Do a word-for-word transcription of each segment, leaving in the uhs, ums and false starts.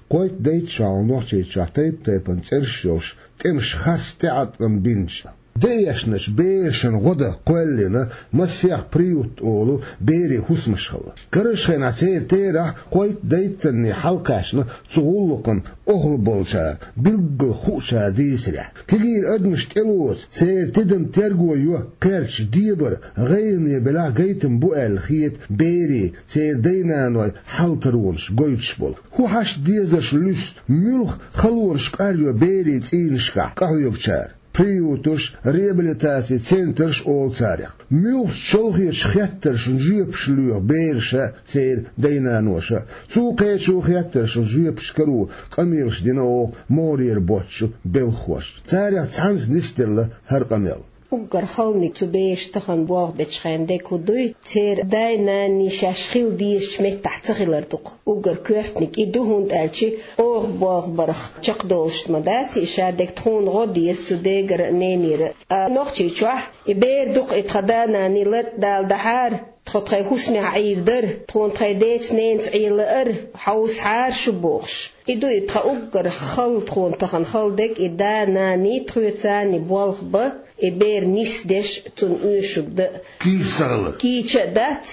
قويت ديت شاون وحشي شاتيب تيبن ترشوش كمش خاص تعطم بينشا ديشنش بيرشن غدا قولنا مسيح بريوت أولو بيري حس مشخل كرش خينا تير تيرح قويت ديتني حلقاشنا تغلقن أهل بولشا بلغ خوشا ديسرح كغير أدمش تلوز سير تدم ترغو يوه كرش ديبر غيرني بلا غيتم بوال خيت بيري سير دينانوي حلترونش قويتش بول هو حاش ديزش لست ملخ خلورش قاريو بيري تينشكا قهويو بشار بريوتوش ريابيليتاسي تسنترش أول تاريخ ميوش شلخيش خياترش نجيبش ليو بيرشا سير دينانوشا سوقيشو خياترش نجيبش كرو قميرش دينو مورير بوتشو بالخوش تاريخ تحنز نسترل هر قميل Ugar خلني تبيش تخن بواغ بتشخين ديك ودوي تير داينا نشاشخيل ديش مت تحت خيلردق Ugar كورتنيك إدوهن تالشي أوغ بواغ برخ چقدوشت مداتي إشادك تخون غدي السوديجر نينير نوخشي چوح إبير دق إتخدانا نيلت دال دحار تخطخي حسمي عيدر تخون تخيديت نينس عيلر حوس حار شبوخش إدو إتخا أوغر خل تخون تخن خل ديك إدانا ني تخويتاني بواغ ب إبير نيسدش تون أوشب د كي سغل كي تشدات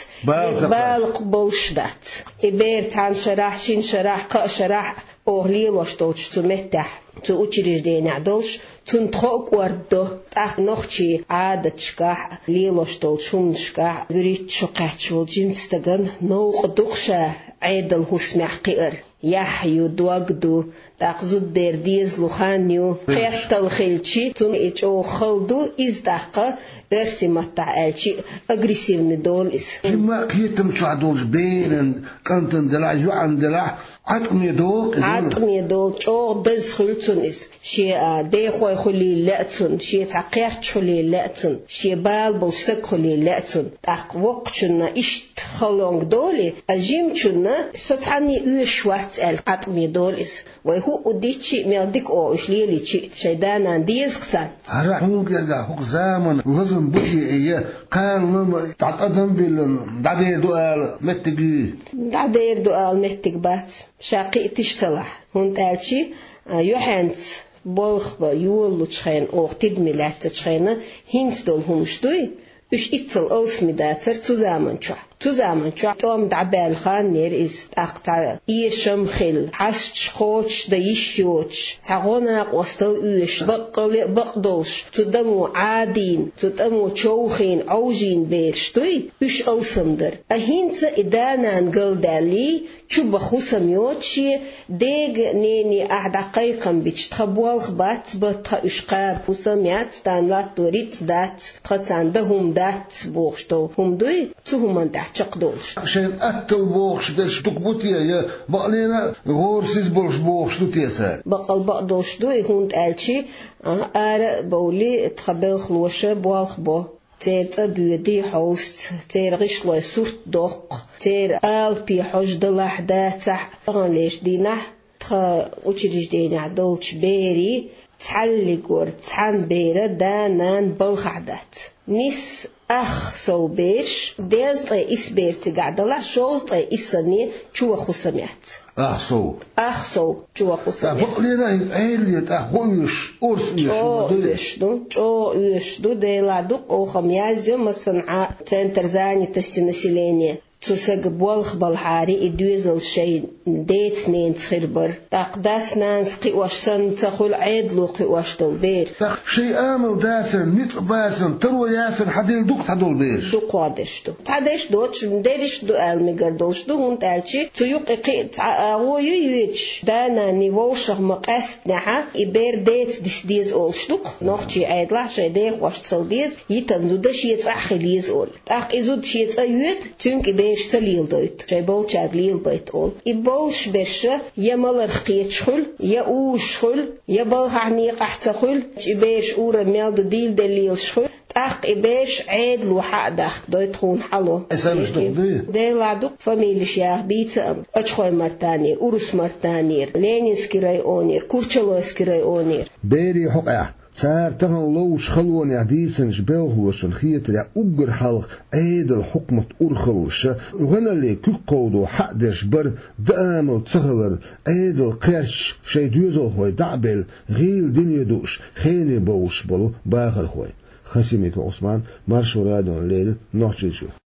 بالق بوش دات إبير تان شراح شين شراح قا شراح أغلي واشتوش تمتح تو أتشريج دين عدوش تون تخوك وردو تاخ نوخشي عادة شكاح لي واشتوش شون شكاح بريت شقاح شول جنستغن نوق دقشا عيد الهسمع قئر يحيو دوغدو تاقزود بيرديز لخانيو خيات الخيلشي تون إيجو خلدو إزداقا برسي مطع ألشي أغريسيفني دول إس جمع كيتم شعدوش بيرن كانتن دلع يوعن دلع عطم يدول عطم يدول شو دز خلتون إس شيء ديخوي خلي لأتون شيء تعقيرت خلي لأتون شيء بال بلسك خلي لأتون تاق وقتنا إشت خلونج دولي الجيم شنا ستعني يشوات ال عطم يدول إس وهو أديتشي ميردك أو إش ليلي شيء شيدانا ديز قتان هرحون كذا حق زمن لازم بشي إيه كان تعقدم بال دعير دوال متجي دعير دوال متج بات شاقي تشتلح هون تالشي يوحنس بولخ يولو تشخين أو تدملات تشخينا هينس دول همشتوي إش إتصل ألسمي داتر تزامن شو تزامن شو توم دعبال خان نير إز أقطع إيشم خل حش خوش دايشوش تعونا قوستل إيش بقل بقدوش تدمو عادين تدمو شوخين عوجين بيرشتوي إش ألسمدر أهينس إدانا نقل دالي شو بخوسم يوتشي ديج نيني أحد قيقم بيش تخبوال خبات بطا إشقاب خوسم يات تان لا توريت دات خطان دهم دات بوغشتو هم دوي تهم دات شقدوش عشان أكل بوغش دش تقبطيا يا بقلينا غورسيز بوغش بوغش دو تيسا بقل بقدوش دوي هون تقالشي آر بولي تخبل خلوشة بوالخ بو تير تبيدي حوست تير غشلو سورت دوق تير آل بي حوش دلاح داتح غنليش دينح تخا وچريش دينح دولش بيري تعلقور تعن بيرا دانان بوخعدات نيس أخ سو بيش ديز طي إس بيرتي قاعدة شوز طي إساني شو خسميات أخ سو أخ سو شو خسميات بقلينا يتعيليت أخ ويش أرس شو يشدو شو يشدو ديلا دوق أو خميازيو مصنع تنتر زاني تستي نسيليني تسق بولخ بالحاري إدويزل شيء ديت نين تخربر تقداس نانس قيوش سن تخل عيدلو قيوش دولبير شيء آمل داسر نيت باسن ترو ياسن حديل دوق تدول بير دوق وادش دو تعدش دو تشندرش دو آل مقردوش دو هون تالشي تيوق قيت عاوي يويتش دانا نيووشغ مقاست نحا إبير ديت ديس ديز أولش دوق نوخشي عيدلا شي ديخ واش تفل ديز يتنزو دش يتأخي ليز أول تاق إزود شيت أيوت تنك إبير تليل دوت جاي بول شاغليل بيت أول إبولش برشة يا ملر خيت شخل يا أوش خل يا بل عني قحت خل إبيش أورا ميل ديل دليل شخل تاق إبيش عيد لوحة دخ دوت خون حلو إسمش دقدي ده لعدو فاميلي شيخ بيتم أشخوي مرتانير أورس مرتانير لينيسكي راي أونير كورشلوسكي راي أونير بيري حقا صار تهن لوش خلون يعديسن جبالهوش خيت رع أجر حلق أيد الحكمة أرخلش وغنى اللي كل قودو حقدش بر دام وتسهلر أيد القرش شي دوزل هوي دعبل غيل دنيا دوش خيني بوش بلو باخر هوي خسيميك عثمان مرشو رادون ليل نوتشيشو